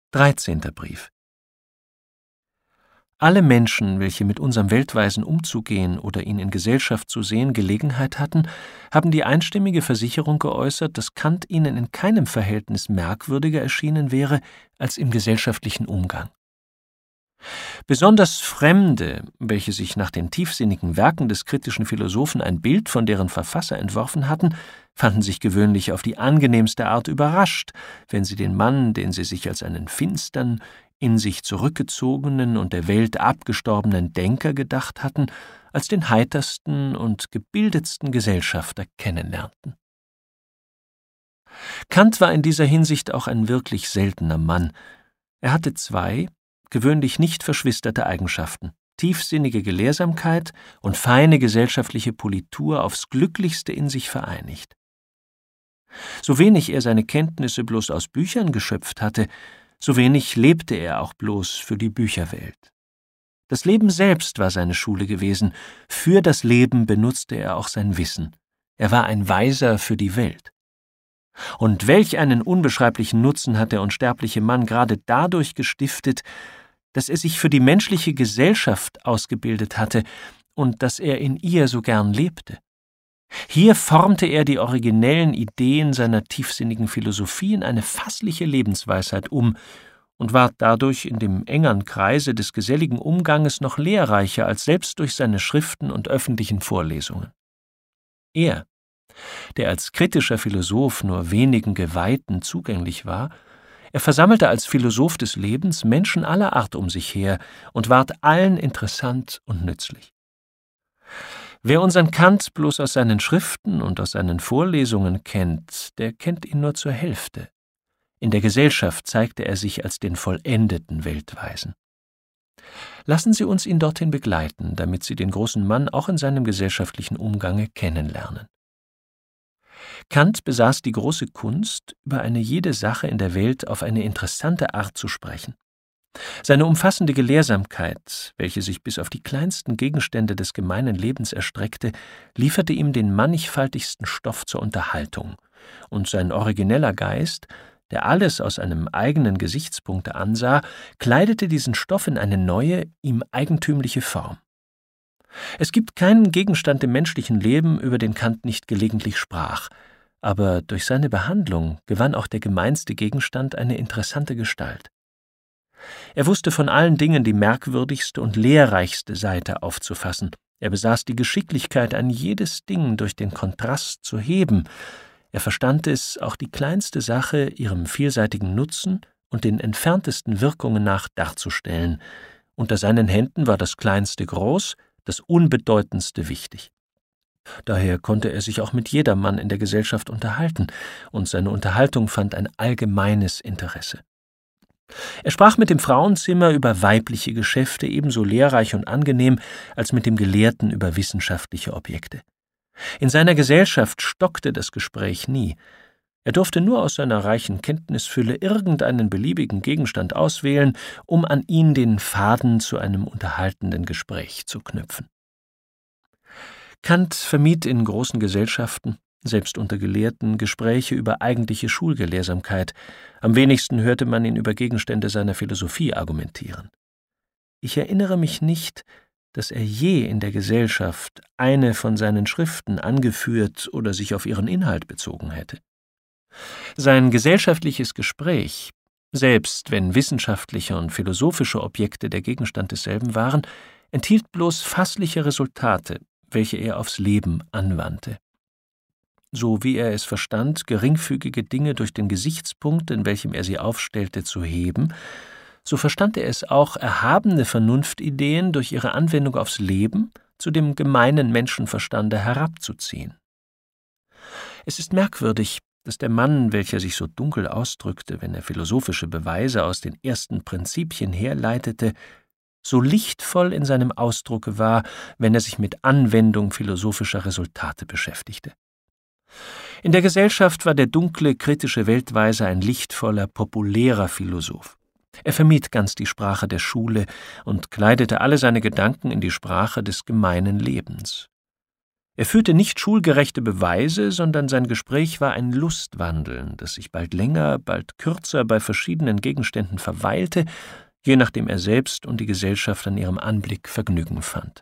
13. Brief. Alle Menschen, welche mit unserem Weltweisen umzugehen oder ihn in Gesellschaft zu sehen Gelegenheit hatten, haben die einstimmige Versicherung geäußert, dass Kant ihnen in keinem Verhältnis merkwürdiger erschienen wäre als im gesellschaftlichen Umgang. Besonders Fremde, welche sich nach den tiefsinnigen Werken des kritischen Philosophen ein Bild von deren Verfasser entworfen hatten, fanden sich gewöhnlich auf die angenehmste Art überrascht, wenn sie den Mann, den sie sich als einen finstern, in sich zurückgezogenen und der Welt abgestorbenen Denker gedacht hatten, als den heitersten und gebildetsten Gesellschafter kennenlernten. Kant war in dieser Hinsicht auch ein wirklich seltener Mann. Er hatte zwei, gewöhnlich nicht verschwisterte Eigenschaften: tiefsinnige Gelehrsamkeit und feine gesellschaftliche Politur aufs Glücklichste in sich vereinigt. So wenig er seine Kenntnisse bloß aus Büchern geschöpft hatte, so wenig lebte er auch bloß für die Bücherwelt. Das Leben selbst war seine Schule gewesen, für das Leben benutzte er auch sein Wissen. Er war ein Weiser für die Welt. Und welch einen unbeschreiblichen Nutzen hat der unsterbliche Mann gerade dadurch gestiftet, dass er sich für die menschliche Gesellschaft ausgebildet hatte und dass er in ihr so gern lebte. Hier formte er die originellen Ideen seiner tiefsinnigen Philosophie in eine fassliche Lebensweisheit um und ward dadurch in dem engern Kreise des geselligen Umganges noch lehrreicher als selbst durch seine Schriften und öffentlichen Vorlesungen. Er, der als kritischer Philosoph nur wenigen Geweihten zugänglich war, er versammelte als Philosoph des Lebens Menschen aller Art um sich her und ward allen interessant und nützlich. Wer unseren Kant bloß aus seinen Schriften und aus seinen Vorlesungen kennt, der kennt ihn nur zur Hälfte. In der Gesellschaft zeigte er sich als den vollendeten Weltweisen. Lassen Sie uns ihn dorthin begleiten, damit Sie den großen Mann auch in seinem gesellschaftlichen Umgange kennenlernen. Kant besaß die große Kunst, über eine jede Sache in der Welt auf eine interessante Art zu sprechen. Seine umfassende Gelehrsamkeit, welche sich bis auf die kleinsten Gegenstände des gemeinen Lebens erstreckte, lieferte ihm den mannigfaltigsten Stoff zur Unterhaltung, und sein origineller Geist, der alles aus einem eigenen Gesichtspunkte ansah, kleidete diesen Stoff in eine neue, ihm eigentümliche Form. Es gibt keinen Gegenstand im menschlichen Leben, über den Kant nicht gelegentlich sprach, aber durch seine Behandlung gewann auch der gemeinste Gegenstand eine interessante Gestalt. Er wusste von allen Dingen die merkwürdigste und lehrreichste Seite aufzufassen. Er besaß die Geschicklichkeit, ein jedes Ding durch den Kontrast zu heben. Er verstand es, auch die kleinste Sache ihrem vielseitigen Nutzen und den entferntesten Wirkungen nach darzustellen. Unter seinen Händen war das Kleinste groß, das Unbedeutendste wichtig. Daher konnte er sich auch mit jedermann in der Gesellschaft unterhalten, und seine Unterhaltung fand ein allgemeines Interesse. Er sprach mit dem Frauenzimmer über weibliche Geschäfte ebenso lehrreich und angenehm als mit dem Gelehrten über wissenschaftliche Objekte. In seiner Gesellschaft stockte das Gespräch nie. Er durfte nur aus seiner reichen Kenntnisfülle irgendeinen beliebigen Gegenstand auswählen, um an ihn den Faden zu einem unterhaltenden Gespräch zu knüpfen. Kant vermied in großen Gesellschaften, selbst unter Gelehrten, Gespräche über eigentliche Schulgelehrsamkeit. Am wenigsten hörte man ihn über Gegenstände seiner Philosophie argumentieren. Ich erinnere mich nicht, dass er je in der Gesellschaft eine von seinen Schriften angeführt oder sich auf ihren Inhalt bezogen hätte. Sein gesellschaftliches Gespräch, selbst wenn wissenschaftliche und philosophische Objekte der Gegenstand desselben waren, enthielt bloß fassliche Resultate, welche er aufs Leben anwandte. So wie er es verstand, geringfügige Dinge durch den Gesichtspunkt, in welchem er sie aufstellte, zu heben, so verstand er es auch, erhabene Vernunftideen durch ihre Anwendung aufs Leben zu dem gemeinen Menschenverstande herabzuziehen. Es ist merkwürdig, dass der Mann, welcher sich so dunkel ausdrückte, wenn er philosophische Beweise aus den ersten Prinzipien herleitete, so lichtvoll in seinem Ausdrucke war, wenn er sich mit Anwendung philosophischer Resultate beschäftigte. In der Gesellschaft war der dunkle, kritische Weltweiser ein lichtvoller, populärer Philosoph. Er vermied ganz die Sprache der Schule und kleidete alle seine Gedanken in die Sprache des gemeinen Lebens. Er führte nicht schulgerechte Beweise, sondern sein Gespräch war ein Lustwandeln, das sich bald länger, bald kürzer bei verschiedenen Gegenständen verweilte, je nachdem er selbst und die Gesellschaft an ihrem Anblick Vergnügen fand.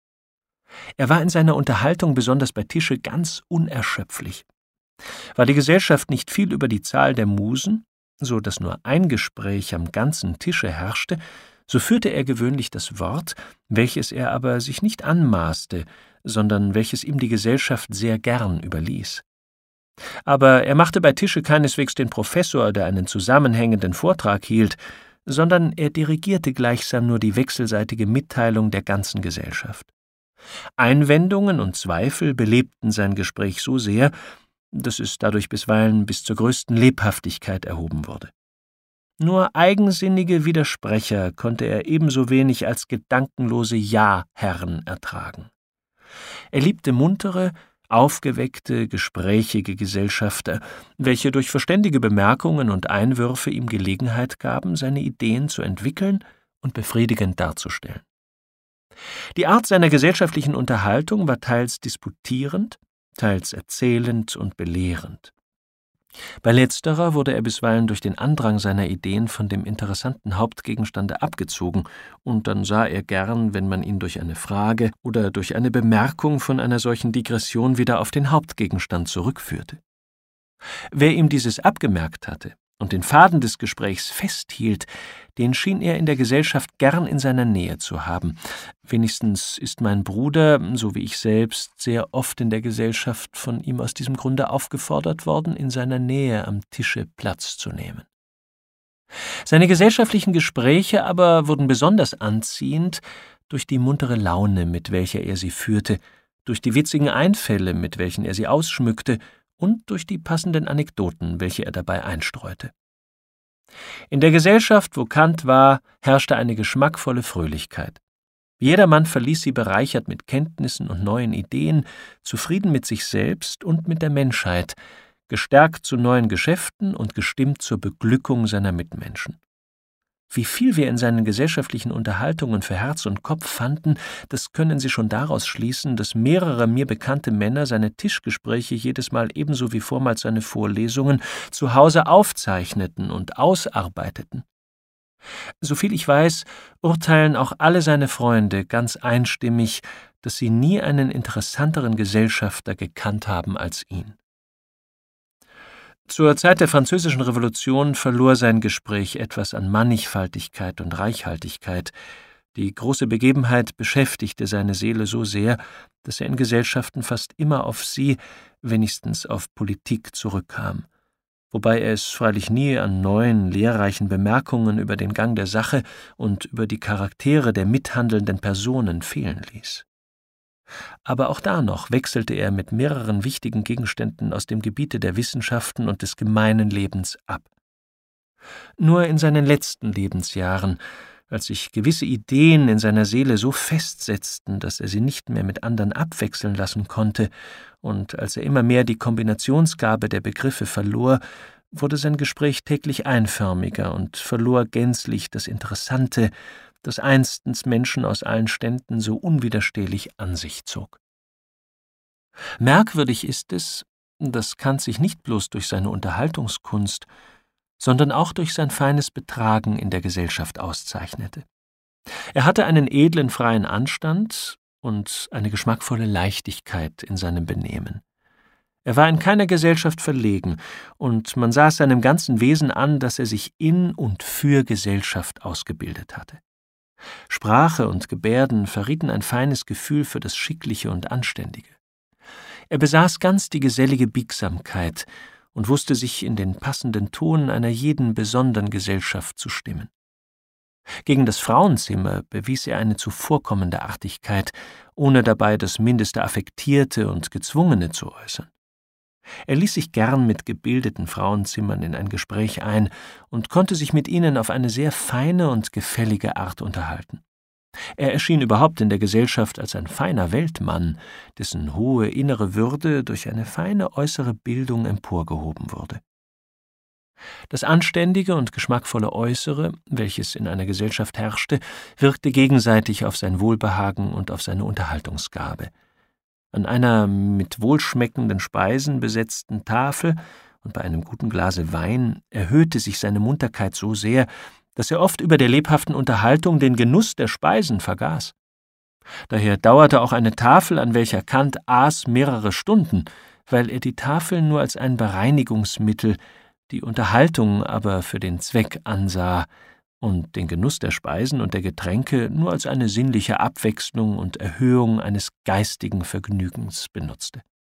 Er war in seiner Unterhaltung besonders bei Tische ganz unerschöpflich. War die Gesellschaft nicht viel über die Zahl der Musen, so dass nur ein Gespräch am ganzen Tische herrschte, so führte er gewöhnlich das Wort, welches er aber sich nicht anmaßte, sondern welches ihm die Gesellschaft sehr gern überließ. Aber er machte bei Tische keineswegs den Professor, der einen zusammenhängenden Vortrag hielt, sondern er dirigierte gleichsam nur die wechselseitige Mitteilung der ganzen Gesellschaft. Einwendungen und Zweifel belebten sein Gespräch so sehr, dass es dadurch bisweilen bis zur größten Lebhaftigkeit erhoben wurde. Nur eigensinnige Widersprecher konnte er ebenso wenig als gedankenlose Ja-Herren ertragen. Er liebte muntere, aufgeweckte, gesprächige Gesellschafter, welche durch verständige Bemerkungen und Einwürfe ihm Gelegenheit gaben, seine Ideen zu entwickeln und befriedigend darzustellen. Die Art seiner gesellschaftlichen Unterhaltung war teils disputierend, teils erzählend und belehrend. Bei letzterer wurde er bisweilen durch den Andrang seiner Ideen von dem interessanten Hauptgegenstande abgezogen, und dann sah er gern, wenn man ihn durch eine Frage oder durch eine Bemerkung von einer solchen Digression wieder auf den Hauptgegenstand zurückführte. Wer ihm dieses abgemerkt hatte und den Faden des Gesprächs festhielt, den schien er in der Gesellschaft gern in seiner Nähe zu haben. Wenigstens ist mein Bruder, so wie ich selbst, sehr oft in der Gesellschaft von ihm aus diesem Grunde aufgefordert worden, in seiner Nähe am Tische Platz zu nehmen. Seine gesellschaftlichen Gespräche aber wurden besonders anziehend durch die muntere Laune, mit welcher er sie führte, durch die witzigen Einfälle, mit welchen er sie ausschmückte, und durch die passenden Anekdoten, welche er dabei einstreute. In der Gesellschaft, wo Kant war, herrschte eine geschmackvolle Fröhlichkeit. Jedermann verließ sie bereichert mit Kenntnissen und neuen Ideen, zufrieden mit sich selbst und mit der Menschheit, gestärkt zu neuen Geschäften und gestimmt zur Beglückung seiner Mitmenschen. Wie viel wir in seinen gesellschaftlichen Unterhaltungen für Herz und Kopf fanden, das können Sie schon daraus schließen, dass mehrere mir bekannte Männer seine Tischgespräche jedes Mal ebenso wie vormals seine Vorlesungen zu Hause aufzeichneten und ausarbeiteten. Soviel ich weiß, urteilen auch alle seine Freunde ganz einstimmig, dass sie nie einen interessanteren Gesellschafter gekannt haben als ihn. Zur Zeit der Französischen Revolution verlor sein Gespräch etwas an Mannigfaltigkeit und Reichhaltigkeit. Die große Begebenheit beschäftigte seine Seele so sehr, dass er in Gesellschaften fast immer auf sie, wenigstens auf Politik, zurückkam, wobei er es freilich nie an neuen, lehrreichen Bemerkungen über den Gang der Sache und über die Charaktere der mithandelnden Personen fehlen ließ. Aber auch da noch wechselte er mit mehreren wichtigen Gegenständen aus dem Gebiete der Wissenschaften und des gemeinen Lebens ab. Nur in seinen letzten Lebensjahren, als sich gewisse Ideen in seiner Seele so festsetzten, dass er sie nicht mehr mit anderen abwechseln lassen konnte, und als er immer mehr die Kombinationsgabe der Begriffe verlor, wurde sein Gespräch täglich einförmiger und verlor gänzlich das Interessante, das einstens Menschen aus allen Ständen so unwiderstehlich an sich zog. Merkwürdig ist es, dass Kant sich nicht bloß durch seine Unterhaltungskunst, sondern auch durch sein feines Betragen in der Gesellschaft auszeichnete. Er hatte einen edlen, freien Anstand und eine geschmackvolle Leichtigkeit in seinem Benehmen. Er war in keiner Gesellschaft verlegen, und man sah es seinem ganzen Wesen an, dass er sich in und für Gesellschaft ausgebildet hatte. Sprache und Gebärden verrieten ein feines Gefühl für das Schickliche und Anständige. Er besaß ganz die gesellige Biegsamkeit und wusste sich in den passenden Ton einer jeden besonderen Gesellschaft zu stimmen. Gegen das Frauenzimmer bewies er eine zuvorkommende Artigkeit, ohne dabei das mindeste Affektierte und Gezwungene zu äußern. Er ließ sich gern mit gebildeten Frauenzimmern in ein Gespräch ein und konnte sich mit ihnen auf eine sehr feine und gefällige Art unterhalten. Er erschien überhaupt in der Gesellschaft als ein feiner Weltmann, dessen hohe innere Würde durch eine feine äußere Bildung emporgehoben wurde. Das anständige und geschmackvolle Äußere, welches in einer Gesellschaft herrschte, wirkte gegenseitig auf sein Wohlbehagen und auf seine Unterhaltungsgabe. An einer mit wohlschmeckenden Speisen besetzten Tafel und bei einem guten Glase Wein erhöhte sich seine Munterkeit so sehr, dass er oft über der lebhaften Unterhaltung den Genuss der Speisen vergaß. Daher dauerte auch eine Tafel, an welcher Kant aß, mehrere Stunden, weil er die Tafel nur als ein Bereinigungsmittel, die Unterhaltung aber für den Zweck ansah und den Genuss der Speisen und der Getränke nur als eine sinnliche Abwechslung und Erhöhung eines geistigen Vergnügens benutzte.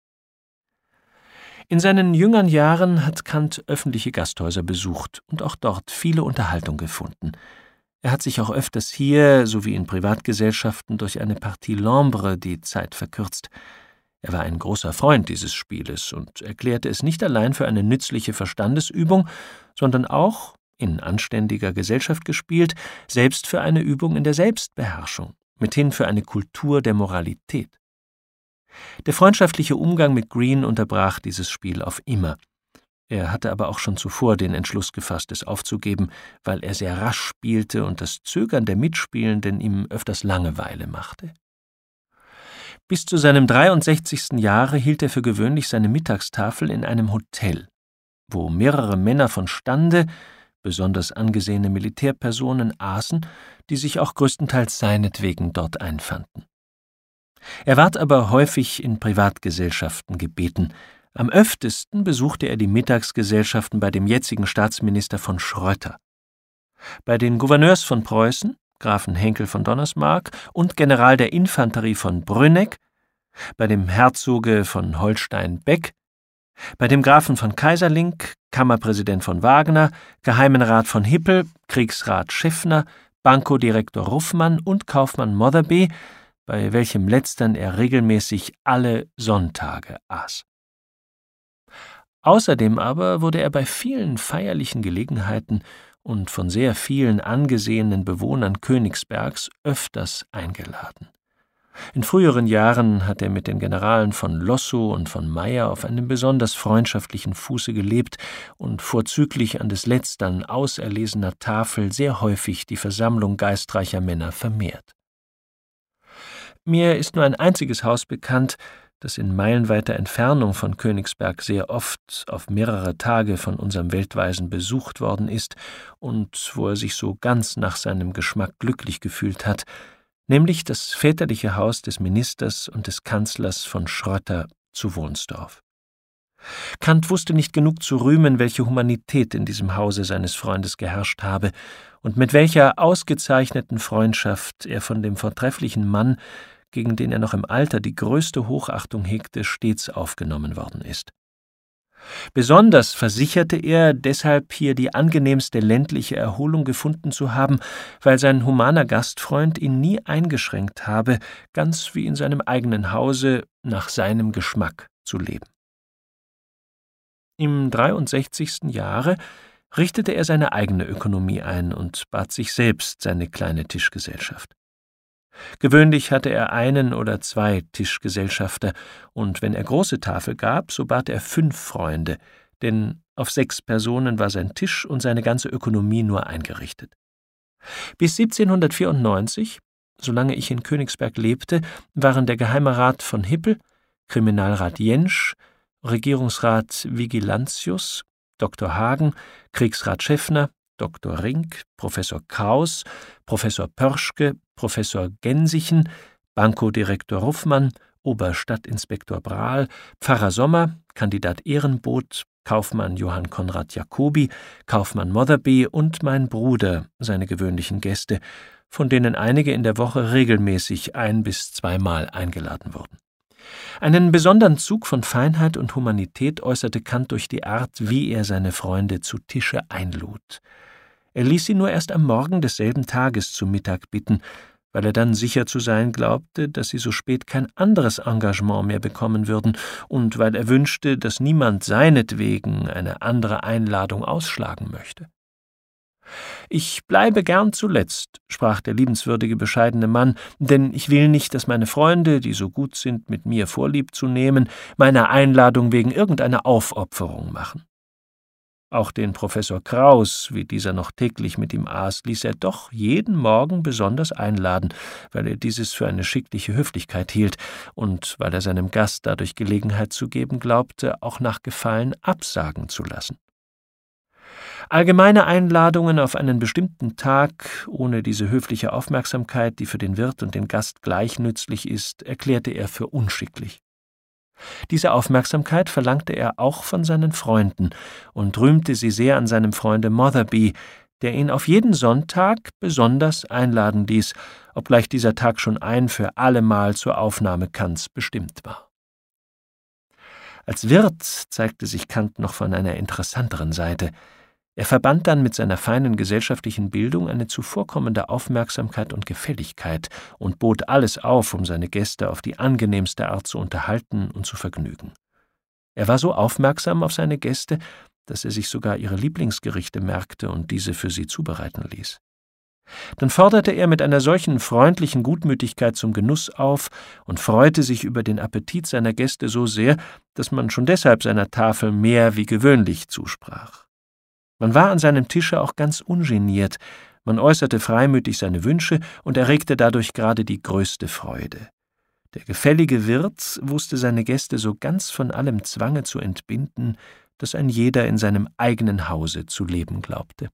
In seinen jüngeren Jahren hat Kant öffentliche Gasthäuser besucht und auch dort viele Unterhaltung gefunden. Er hat sich auch öfters hier, sowie in Privatgesellschaften, durch eine Partie L'Ombre die Zeit verkürzt. Er war ein großer Freund dieses Spieles und erklärte es nicht allein für eine nützliche Verstandesübung, sondern auch, in anständiger Gesellschaft gespielt, selbst für eine Übung in der Selbstbeherrschung, mithin für eine Kultur der Moralität. Der freundschaftliche Umgang mit Greene unterbrach dieses Spiel auf immer. Er hatte aber auch schon zuvor den Entschluss gefasst, es aufzugeben, weil er sehr rasch spielte und das Zögern der Mitspielenden ihm öfters Langeweile machte. Bis zu seinem 63. Jahre hielt er für gewöhnlich seine Mittagstafel in einem Hotel, wo mehrere Männer von Stande, besonders angesehene Militärpersonen, aßen, die sich auch größtenteils seinetwegen dort einfanden. Er ward aber häufig in Privatgesellschaften gebeten. Am öftesten besuchte er die Mittagsgesellschaften bei dem jetzigen Staatsminister von Schrötter. Bei den Gouverneurs von Preußen, Grafen Henckel von Donnersmarck und General der Infanterie von Brünneck, bei dem Herzoge von Holstein-Beck, bei dem Grafen von Kaiserlink, Kammerpräsident von Wagner, Geheimenrat von Hippel, Kriegsrat Schäffner, Bankodirektor Ruffmann und Kaufmann Motherby, bei welchem letztern er regelmäßig alle Sonntage aß. Außerdem aber wurde er bei vielen feierlichen Gelegenheiten und von sehr vielen angesehenen Bewohnern Königsbergs öfters eingeladen. In früheren Jahren hat er mit den Generalen von Lossow und von Meyer auf einem besonders freundschaftlichen Fuße gelebt und vorzüglich an des letztern auserlesener Tafel sehr häufig die Versammlung geistreicher Männer vermehrt. Mir ist nur ein einziges Haus bekannt, das in meilenweiter Entfernung von Königsberg sehr oft auf mehrere Tage von unserem Weltweisen besucht worden ist und wo er sich so ganz nach seinem Geschmack glücklich gefühlt hat, nämlich das väterliche Haus des Ministers und des Kanzlers von Schrötter zu Wohnsdorf. Kant wusste nicht genug zu rühmen, welche Humanität in diesem Hause seines Freundes geherrscht habe und mit welcher ausgezeichneten Freundschaft er von dem vortrefflichen Mann, gegen den er noch im Alter die größte Hochachtung hegte, stets aufgenommen worden ist. Besonders versicherte er, deshalb hier die angenehmste ländliche Erholung gefunden zu haben, weil sein humaner Gastfreund ihn nie eingeschränkt habe, ganz wie in seinem eigenen Hause nach seinem Geschmack zu leben. Im 63. Jahre richtete er seine eigene Ökonomie ein und bat sich selbst seine kleine Tischgesellschaft. Gewöhnlich hatte er einen oder zwei Tischgesellschafter, und wenn er große Tafel gab, so bat er 5 Freunde, denn auf 6 Personen war sein Tisch und seine ganze Ökonomie nur eingerichtet. Bis 1794, solange ich in Königsberg lebte, waren der Geheimerat von Hippel, Kriminalrat Jentsch, Regierungsrat Vigilantius, Dr. Hagen, Kriegsrat Schäffner, Dr. Rink, Professor Kraus, Professor Pörschke, Professor Gensichen, Bankodirektor Ruffmann, Oberstadtinspektor Brahl, Pfarrer Sommer, Kandidat Ehrenboth, Kaufmann Johann Konrad Jacobi, Kaufmann Motherby und mein Bruder, seine gewöhnlichen Gäste, von denen einige in der Woche regelmäßig 1- bis 2-mal eingeladen wurden. Einen besonderen Zug von Feinheit und Humanität äußerte Kant durch die Art, wie er seine Freunde zu Tische einlud. Er ließ sie nur erst am Morgen desselben Tages zu Mittag bitten, weil er dann sicher zu sein glaubte, dass sie so spät kein anderes Engagement mehr bekommen würden und weil er wünschte, dass niemand seinetwegen eine andere Einladung ausschlagen möchte. »Ich bleibe gern zuletzt«, sprach der liebenswürdige, bescheidene Mann, »denn ich will nicht, dass meine Freunde, die so gut sind, mit mir Vorlieb zu nehmen, meiner Einladung wegen irgendeiner Aufopferung machen.« Auch den Professor Kraus, wie dieser noch täglich mit ihm aß, ließ er doch jeden Morgen besonders einladen, weil er dieses für eine schickliche Höflichkeit hielt und weil er seinem Gast dadurch Gelegenheit zu geben glaubte, auch nach Gefallen absagen zu lassen. Allgemeine Einladungen auf einen bestimmten Tag, ohne diese höfliche Aufmerksamkeit, die für den Wirt und den Gast gleich nützlich ist, erklärte er für unschicklich. Diese Aufmerksamkeit verlangte er auch von seinen Freunden und rühmte sie sehr an seinem Freunde Motherby, der ihn auf jeden Sonntag besonders einladen ließ, obgleich dieser Tag schon ein für allemal zur Aufnahme Kants bestimmt war. Als Wirt zeigte sich Kant noch von einer interessanteren Seite. Er verband dann mit seiner feinen gesellschaftlichen Bildung eine zuvorkommende Aufmerksamkeit und Gefälligkeit und bot alles auf, um seine Gäste auf die angenehmste Art zu unterhalten und zu vergnügen. Er war so aufmerksam auf seine Gäste, dass er sich sogar ihre Lieblingsgerichte merkte und diese für sie zubereiten ließ. Dann forderte er mit einer solchen freundlichen Gutmütigkeit zum Genuss auf und freute sich über den Appetit seiner Gäste so sehr, dass man schon deshalb seiner Tafel mehr wie gewöhnlich zusprach. Man war an seinem Tische auch ganz ungeniert, man äußerte freimütig seine Wünsche und erregte dadurch gerade die größte Freude. Der gefällige Wirt wusste seine Gäste so ganz von allem Zwange zu entbinden, dass ein jeder in seinem eigenen Hause zu leben glaubte.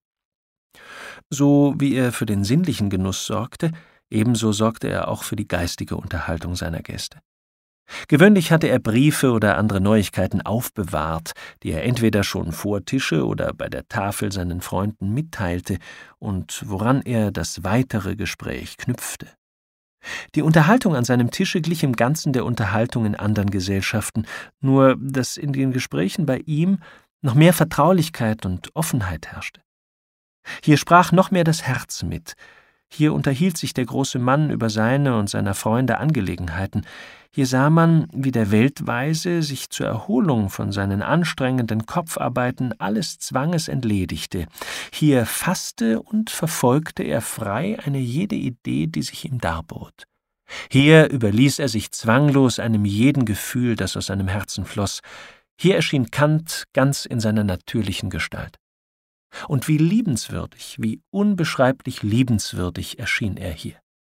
So wie er für den sinnlichen Genuss sorgte, ebenso sorgte er auch für die geistige Unterhaltung seiner Gäste. Gewöhnlich hatte er Briefe oder andere Neuigkeiten aufbewahrt, die er entweder schon vor Tische oder bei der Tafel seinen Freunden mitteilte und woran er das weitere Gespräch knüpfte. Die Unterhaltung an seinem Tische glich im Ganzen der Unterhaltung in anderen Gesellschaften, nur dass in den Gesprächen bei ihm noch mehr Vertraulichkeit und Offenheit herrschte. Hier sprach noch mehr das Herz mit. Hier unterhielt sich der große Mann über seine und seiner Freunde Angelegenheiten. Hier sah man, wie der Weltweise sich zur Erholung von seinen anstrengenden Kopfarbeiten alles Zwanges entledigte. Hier fasste und verfolgte er frei eine jede Idee, die sich ihm darbot. Hier überließ er sich zwanglos einem jeden Gefühl, das aus seinem Herzen floss. Hier erschien Kant ganz in seiner natürlichen Gestalt. Und wie liebenswürdig, wie unbeschreiblich liebenswürdig erschien er hier.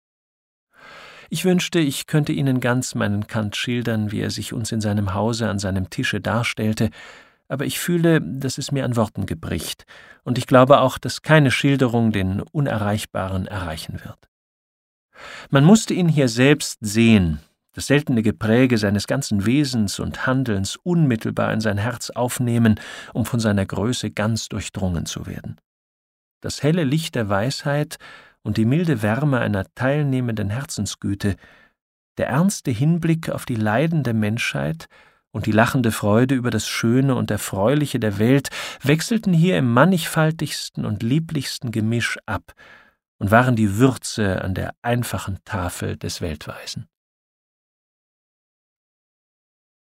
Ich wünschte, ich könnte Ihnen ganz meinen Kant schildern, wie er sich uns in seinem Hause an seinem Tische darstellte, aber ich fühle, dass es mir an Worten gebricht, und ich glaube auch, dass keine Schilderung den Unerreichbaren erreichen wird. Man musste ihn hier selbst sehen, das seltene Gepräge seines ganzen Wesens und Handelns unmittelbar in sein Herz aufnehmen, um von seiner Größe ganz durchdrungen zu werden. Das helle Licht der Weisheit und die milde Wärme einer teilnehmenden Herzensgüte, der ernste Hinblick auf die leidende Menschheit und die lachende Freude über das Schöne und Erfreuliche der Welt wechselten hier im mannigfaltigsten und lieblichsten Gemisch ab und waren die Würze an der einfachen Tafel des Weltweisen.